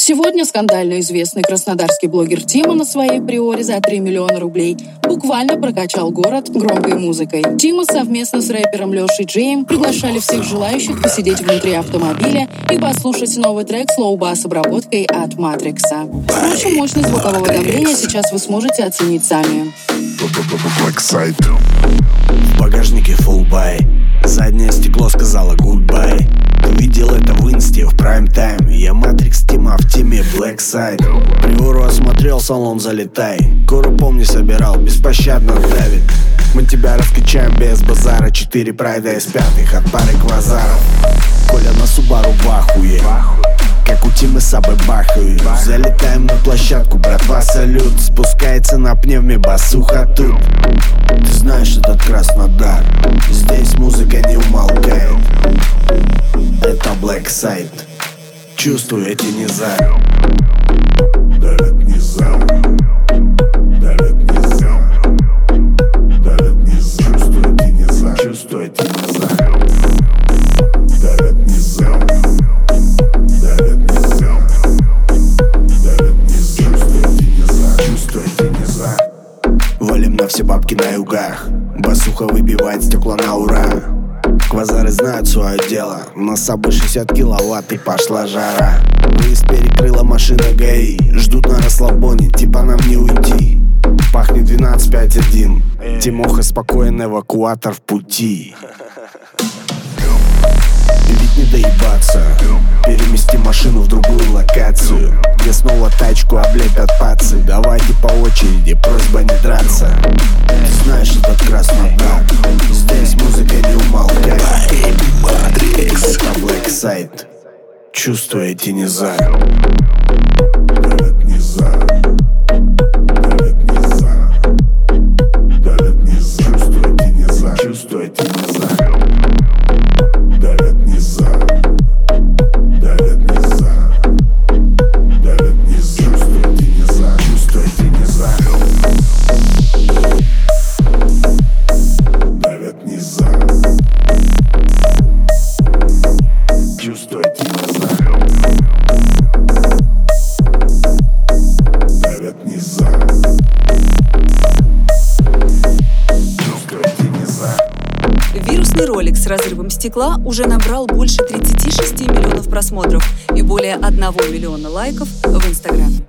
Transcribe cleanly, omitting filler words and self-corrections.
Сегодня скандально известный краснодарский блогер Тима на своей приоре за 3 миллиона рублей буквально прокачал город громкой музыкой. Тима совместно с рэпером Лешей Джеем приглашали всех желающих посидеть внутри автомобиля и послушать новый трек с лоу-бас-обработкой от Матрикса. Впрочем, мощность звукового давления сейчас вы сможете оценить сами. В багажнике full buy, заднее стекло сказала goodbye. Увидел это в инсте в прайм-тайм. Я Матрикс, Тима в теме Blackside. Приору осмотрел, салон залетай. Гору помни собирал, беспощадно давит. Мы тебя раскачаем без базара. 4 прайда из 5 от пары квазаров. Коля на Субару в ахуе, как у Тимы Сабы бахают. Залетаем на площадку, братва, салют. Спускается на пневме басуха тут. Ты знаешь этот Краснодар, здесь музыка не умолкает. Это Blackside, чувствую эти низа. Давят низа, давят низа, давят низа. Чувствую эти низа, чувствую эти низа. Давят низа, давят низа, давят низа. Чувствую эти низа, чувствую эти низа. Валим на все бабки на югах, басуха выбивает стекла на ура. Квазары знают свое дело, на собой 60 киловатт и пошла жара. Выезд перекрыла машина ГАИ, ждут на расслабоне, типа нам не уйти. Пахнет 12.5.1, Тимоха спокоен, эвакуатор в пути. Ведь не доебаться, перемести машину в другую локацию, где снова тачку облепят пацы. Давайте по очереди, просьба не драться. Ты знаешь этот Краснодар, здесь музыка не умолкает. Это Blackside, чувствую эти низа. Давят низа, давят низа, давят низа. Чувствую эти низа, чувствую эти низа. Давят низа, давят низа, давят низа. Чувствую эти низа, чувствую эти низа. Давят низа, чувствую эти низа. Давят низа, чувствую эти низа. Вирусный ролик с разрывом стекла уже набрал больше 36 миллионов просмотров и более 1 миллиона лайков в Инстаграме.